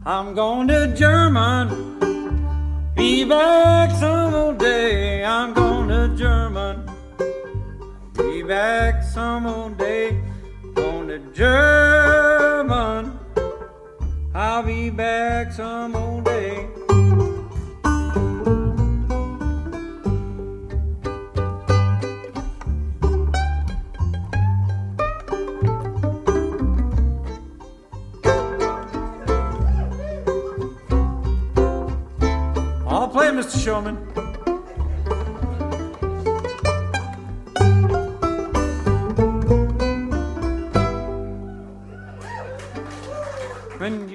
I'm going to German. Be back some old day. I'm going to German. Be back some old day. Going to German. I'll be back some old day. I'll play, Mr. Showman. When